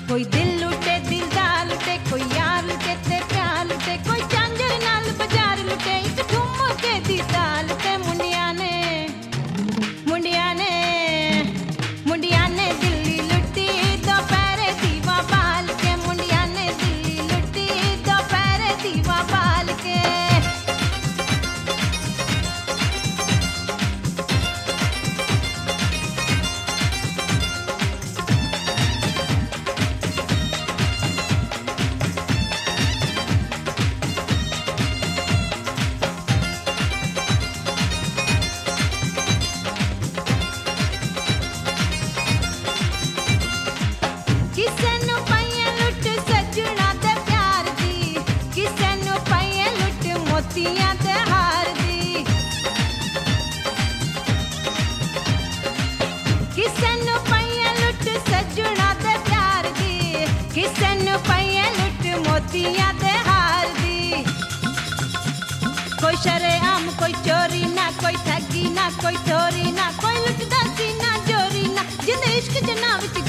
कोई दिल लुटे दिलदार लुटे, कोई यार लुटे ते प्यार लुटे, कोई झांझर नाल बाजार लुटे, एक ठुमके दी ताल ते मुंडिया ने दिल्ली लुटी दोपहरे दीवा बाल के, मुंडिया ने दिल्ली लुटी दोपहरे दीवा बाल के। किसे नु पाइए लुट सजना ते प्यार दी, किसे नु पाइए लुट मोतियां ते हार दी, किसे नु पाइए लुट सजना ते प्यार दी, किसे नु पाइए लुट मोतियां ते हार दी। कोई शरेआम कोई चोरी ना, कोई ठगी ना, कोई चोरी ना, कोई लुटदा सी ना चोरी ना, जिंद इश्क जना विच